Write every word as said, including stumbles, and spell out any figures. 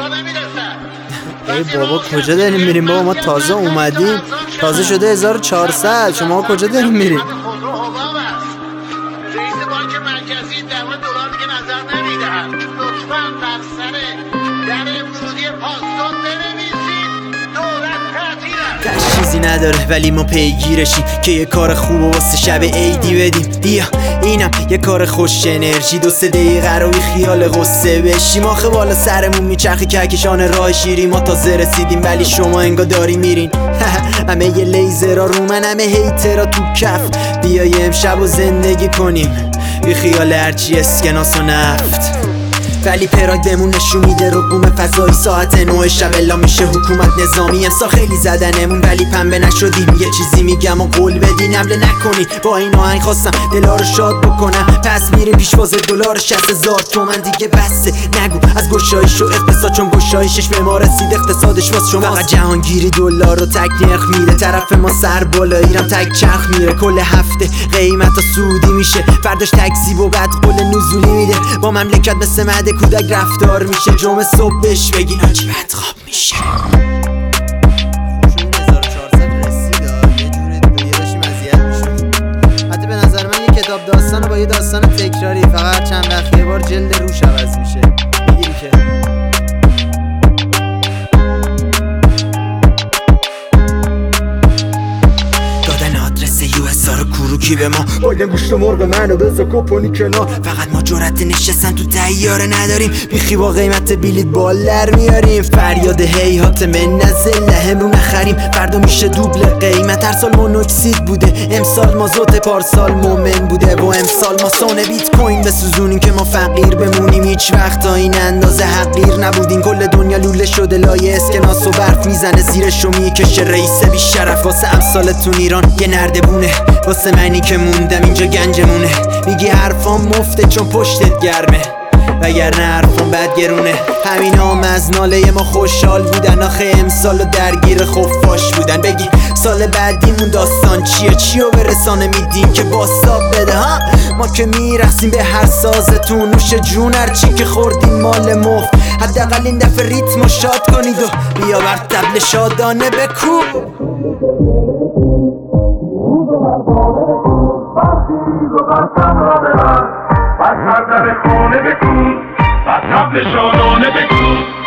ای بابا کجا داریم میریم بابا؟ ما تازه اومدیم، تازه شده هزار و چهارصد. شما کجا داریم میریم؟ رئیس بانک مرکزی دعوت دلار دیگه نظر نمیدهد. لطفاً بر سر در ورودی پاسدار بنویسید دولت تعطیل است. چیزی نداره ولی ما پیگیرشیم که یه کار خوب واسه شب عیدی بدیم. بیا اینم یه کار خوش انرژی، دو سه دقیقه رو بی خیال غصه بشیم. آخه بالا سرمون میچرخی کهکشان راه شیری. ما تازه رسیدیم ولی شما انگار داری میرین. همه یه لیزرها رو من، همه هیترها تو کف. بیا یه امشب و زندگی کنیم بی خیال هرچی اسکناس و نفت. ولی پراید بهمون نشون میده رقوم فضایی ساعت نه شب الا میشه حکومت نظامی. امسا خیلی زدنمون ولی پنبه نشدیم. یه چیزی میگم و قول بدین حمله نکنین. با این آهنگ خواستم دلا رو شاد بکنم. پس میریم پیش باز دلار شصت هزار تومن دیگه بسه. نگو از گشایش و اقتصاد، چون گشایشش به ما رسید اقتصادش واس شما. فقط جهانگیری دلار رو تک نرخ میده. طرف ما سر بالاییرم تک چرخ میره. کل هفته قیمت ها سودی میشه. فرداش تکذیب و بعد قول نزولی میده. با مملکت مثل مهد کودک رفتار میشه. جمعه صبح بهش بگین آجی بد خواب میشه. هزار و چهارصد رسید یه جوری دیگه داشتیم اذیت میشد. حتی به نظر من یه کتاب داستان با یه داستان تکراری فقط چند وقت یه بار جلد روش عوض میشه. میگیری که سارا کوروکی به ما باید گوشت مرغ منو بذار کپونی کنار. فقط ما جرأت نشستن تو طیاره نداریم. بیخی با قیمت بلیط بالر میاریم. فریاد هیهات من نزله همون نخریم. فردا میشه دوبل قیمت. هر سال مونوکسید بوده، امسال مازوت، پارسال مومن بوده و امسال ما سونه بیت کوین بسوزونیم که ما فقیر بمونیم. هیچ وقت تا این اندازه حقیر نبودین. کل دنیا لوله شده لایه اسکناس و برف میزنه زیرشو میکشه رئیس بی شرف. واسه امسالتون ایران یه نردبونه، واسه منی که موندم اینجا گنجمونه. میگی حرفام مفته چون پشتت گرمه، وگرنه حرفام بد گرونه. همین هم از ناله ما خوشحال بودن. آخه امسالو درگیر خفاش بودن. بگی سال بعدیمون داستان چیه؟ چیو به رسانه میدین که باستاب بده ها؟ ما که میرقصیم به هر سازتون. نوش جون هرچی که خوردین مال مفت. حداقل این دفعه ریتمو شاد کنید و بیا بر طبل شادانه بکوب. برخیز و برکم را ببر، بر هر در خانه بکن، بر طبل شادانه بکن.